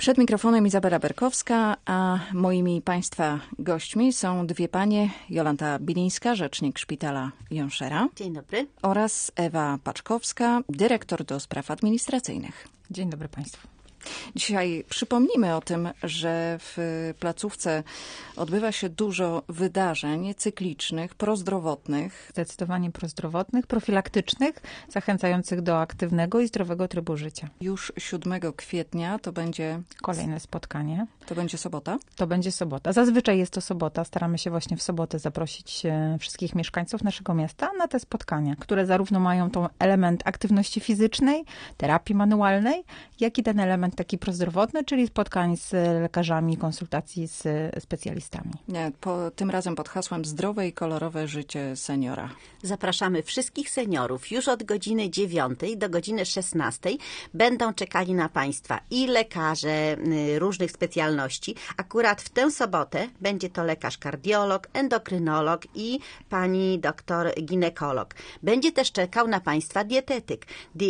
Przed mikrofonem Izabela Berkowska, a moimi Państwa gośćmi są dwie panie: Jolanta Bilińska, rzecznik Szpitala Jonszera. Dzień dobry. Oraz Ewa Paczkowska, dyrektor do spraw administracyjnych. Dzień dobry Państwu. Dzisiaj przypomnimy o tym, że w placówce odbywa się dużo wydarzeń cyklicznych, prozdrowotnych. Zdecydowanie prozdrowotnych, profilaktycznych, zachęcających do aktywnego i zdrowego trybu życia. Już 7 kwietnia to będzie kolejne spotkanie. To będzie sobota? To będzie sobota. Zazwyczaj jest to sobota. Staramy się właśnie w sobotę zaprosić wszystkich mieszkańców naszego miasta na te spotkania, które zarówno mają tą element aktywności fizycznej, terapii manualnej, jak i ten element taki prozdrowotny, czyli spotkań z lekarzami, konsultacji z specjalistami. Tym razem pod hasłem Zdrowe i kolorowe życie seniora. Zapraszamy wszystkich seniorów. Już od godziny 9 do godziny 16 będą czekali na Państwa i lekarze różnych specjalności. Akurat w tę sobotę będzie to lekarz kardiolog, endokrynolog i pani doktor ginekolog. Będzie też czekał na Państwa dietetyk.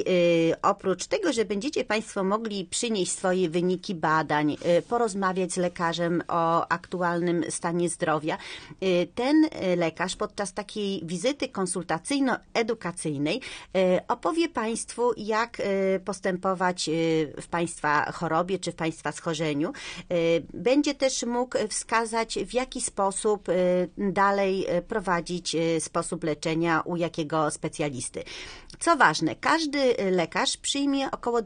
Oprócz tego, że będziecie Państwo mogli przynieść swoje wyniki badań, porozmawiać z lekarzem o aktualnym stanie zdrowia, ten lekarz podczas takiej wizyty konsultacyjno-edukacyjnej opowie Państwu, jak postępować w Państwa chorobie czy w Państwa schorzeniu. Będzie też mógł wskazać, w jaki sposób dalej prowadzić sposób leczenia u jakiego specjalisty. Co ważne, każdy lekarz przyjmie około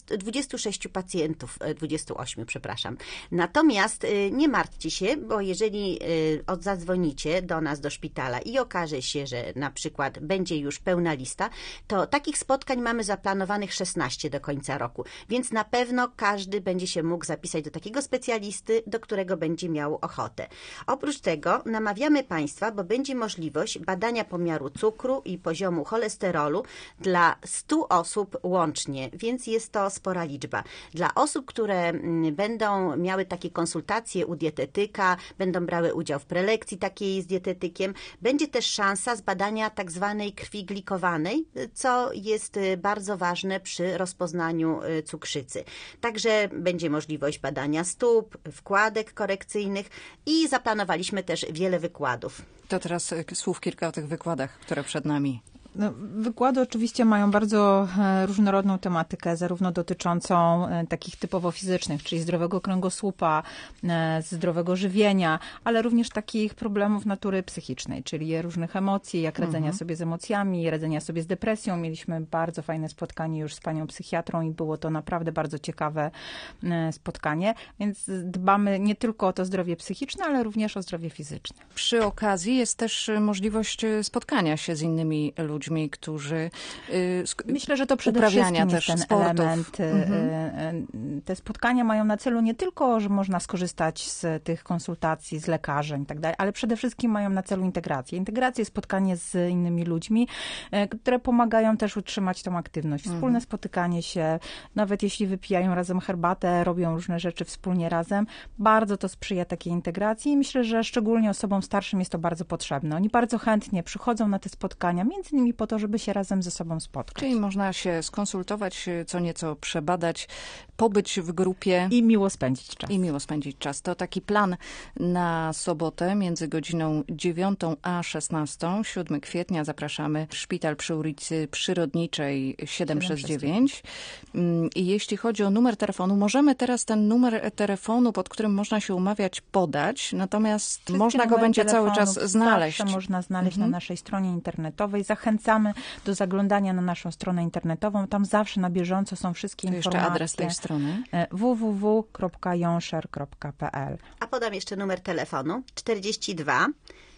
26 pacjentów, 28, przepraszam. Natomiast nie martwcie się, bo jeżeli zadzwonicie do nas, do szpitala i okaże się, że na przykład będzie już pełna lista, to takich spotkań mamy zaplanowanych 16 do końca roku, więc na pewno każdy będzie się mógł zapisać do takiego specjalisty, do którego będzie miał ochotę. Oprócz tego namawiamy Państwa, bo będzie możliwość badania pomiaru cukru i poziomu cholesterolu dla 100 osób łącznie, więc jest to spora liczba. Dla osób, które będą miały takie konsultacje u dietetyka, będą brały udział w prelekcji takiej z dietetykiem, będzie też szansa zbadania tak zwanej krwi glikowanej, co jest bardzo ważne przy rozpoznaniu cukrzycy. Także będzie możliwość badania stóp, wkładek korekcyjnych i zaplanowaliśmy też wiele wykładów. To teraz słów kilka o tych wykładach, które przed nami. Wykłady oczywiście mają bardzo różnorodną tematykę, zarówno dotyczącą takich typowo fizycznych, czyli zdrowego kręgosłupa, zdrowego żywienia, ale również takich problemów natury psychicznej, czyli różnych emocji, jak radzenia sobie z emocjami, radzenia sobie z depresją. Mieliśmy bardzo fajne spotkanie już z panią psychiatrą i było to naprawdę bardzo ciekawe spotkanie, więc dbamy nie tylko o to zdrowie psychiczne, ale również o zdrowie fizyczne. Przy okazji jest też możliwość spotkania się z innymi ludźmi, którzy myślę, że to przede wszystkim jest ten sportów. Element. Te spotkania mają na celu nie tylko, że można skorzystać z tych konsultacji z lekarzem i tak dalej, ale przede wszystkim mają na celu integrację. Integrację, spotkanie z innymi ludźmi, które pomagają też utrzymać tą aktywność. Wspólne spotykanie się, nawet jeśli wypijają razem herbatę, robią różne rzeczy wspólnie razem, bardzo to sprzyja takiej integracji i myślę, że szczególnie osobom starszym jest to bardzo potrzebne. Oni bardzo chętnie przychodzą na te spotkania, między innymi po to, żeby się razem ze sobą spotkać. Czyli można się skonsultować, co nieco przebadać, pobyć w grupie. I miło spędzić czas. I miło spędzić czas. To taki plan na sobotę między godziną 9 a 16. 7 kwietnia zapraszamy. Szpital przy ulicy Przyrodniczej 769. I jeśli chodzi o numer telefonu, możemy teraz ten numer telefonu, pod którym można się umawiać, podać, natomiast wszystkie można go będzie cały czas znaleźć. Zawsze można znaleźć na naszej stronie internetowej. Zachęcamy do zaglądania na naszą stronę internetową. Tam zawsze na bieżąco są wszystkie informacje. Jeszcze adres tej strony. www.jonsher.pl. A podam jeszcze numer telefonu 42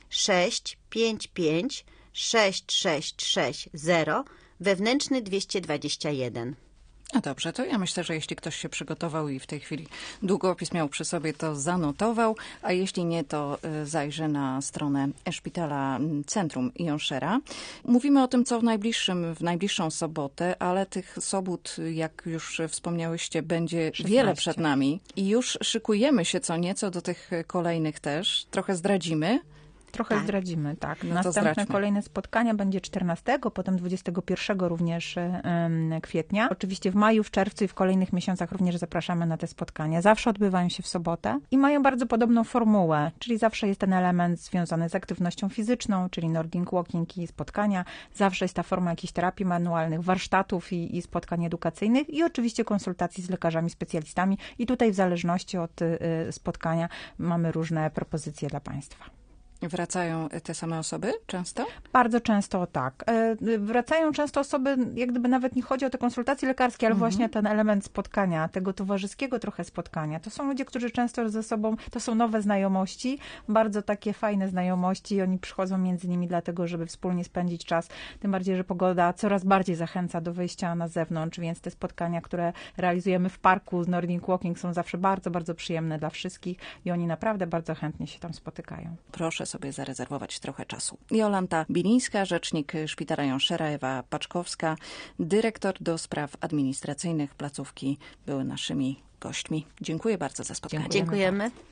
655 6660 wewnętrzny 221. No dobrze, to ja myślę, że jeśli ktoś się przygotował i w tej chwili długopis miał przy sobie, to zanotował, a jeśli nie, to zajrzy na stronę Szpitala Centrum Jonszera. Mówimy o tym, co w najbliższą sobotę, ale tych sobót, jak już wspomniałyście, będzie 16. wiele przed nami i już szykujemy się co nieco do tych kolejnych też. Trochę zdradzimy. trochę zdradzimy, tak. No Następne kolejne spotkania będzie 14, potem 21 również kwietnia. Oczywiście w maju, w czerwcu i w kolejnych miesiącach również zapraszamy na te spotkania. Zawsze odbywają się w sobotę i mają bardzo podobną formułę, czyli zawsze jest ten element związany z aktywnością fizyczną, czyli Nordic Walking i spotkania. Zawsze jest ta forma jakichś terapii manualnych, warsztatów i spotkań edukacyjnych i oczywiście konsultacji z lekarzami specjalistami. I tutaj w zależności od spotkania mamy różne propozycje dla Państwa. Wracają te same osoby często? Bardzo często tak. Wracają często osoby, jak gdyby nawet nie chodzi o te konsultacje lekarskie, ale właśnie ten element spotkania, tego towarzyskiego trochę spotkania. To są ludzie, którzy często ze sobą, to są nowe znajomości, bardzo takie fajne znajomości i oni przychodzą między nimi dlatego, żeby wspólnie spędzić czas. Tym bardziej, że pogoda coraz bardziej zachęca do wyjścia na zewnątrz, więc te spotkania, które realizujemy w parku z Nordic Walking są zawsze bardzo, bardzo przyjemne dla wszystkich i oni naprawdę bardzo chętnie się tam spotykają. Proszę sobie zarezerwować trochę czasu. Jolanta Bilińska, rzecznik Szpitala Jonszera, Ewa Paczkowska, dyrektor do spraw administracyjnych placówki były naszymi gośćmi. Dziękuję bardzo za spotkanie. Dziękujemy.